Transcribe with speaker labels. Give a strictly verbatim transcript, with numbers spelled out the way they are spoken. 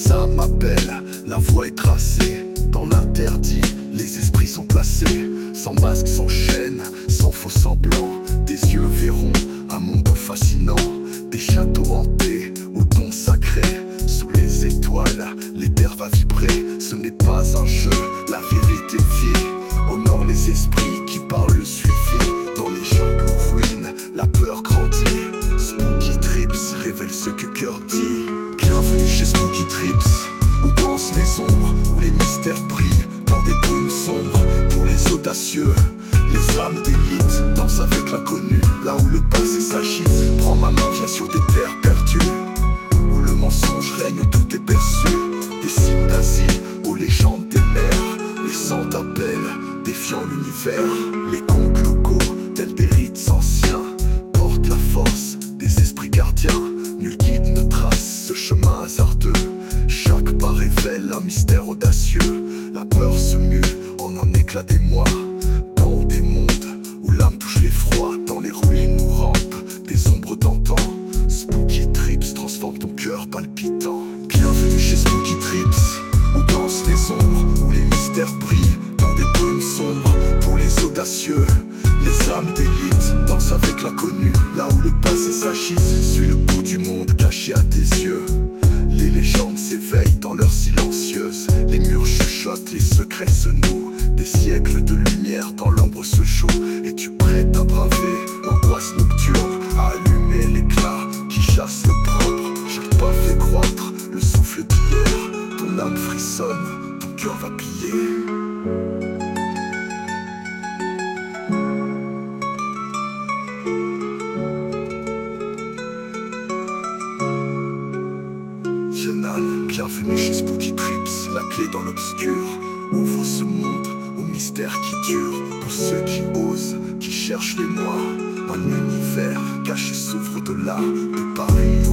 Speaker 1: Ça m'appelle, la voie est tracée. Dans l'interdit, les esprits sont placés. Sans masque, sans chaîne, sans faux semblant. Des yeux verront un monde fascinant. Des châteaux hantés, aux dons sacrés. Sous les étoiles, l'éther va vibrer. Ce n'est pas un jeu, la vérité vit. Honore les esprits qui parlent le suivi. Dans les jungles où ruine, la peur grandit. Spooky Trips révèle ce que cœur dit. Bienvenue chez Spooky Trips, où dansent les ombres, où les mystères brillent dans des brumes sombres. Pour les audacieux, les âmes d'élite dansent avec l'inconnu, là où le passé s'agite. Prends ma main, viens sur des terres perdues, où le mensonge règne, où tout est perçu. Des signes d'asile, aux légendes des mers. Les sangs appellent, défiant l'univers. Les contes locaux, tels des rites anciens, portent la force des esprits gardiens. Nul guide ne trace ce chemin hasardeux. Chaque pas révèle un mystère audacieux. La peur se mue en un éclat d'émoi. Dans des mondes où l'âme touche l'effroi. Dans les ruines où rampent des ombres d'antan. Spooky Trips transforme ton cœur palpitant. Bienvenue chez Spooky Trips, où dansent les ombres, où les mystères brillent dans des brumes sombres. Pour les audacieux, les âmes d'élite dansent avec l'inconnu, là où le passé s'agite. Suis le bout du monde caché à tes yeux. Les légendes s'éveillent dans leur silencieuse. Les murs chuchotent, les secrets se nouent. Des siècles de lumière dans l'ombre se jouent. Es-tu prête à braver l'angoisse nocturne, à allumer l'éclat qui chasse le propre? Chaque pas fait croître le souffle d'hier. Ton âme frissonne, ton cœur va plier. Bienvenue chez Spooky Trips, la clé dans l'obscur. Ouvre ce monde au mystère qui dure. Pour ceux qui osent, qui cherchent les mois. Un univers caché s'ouvre de là, de Paris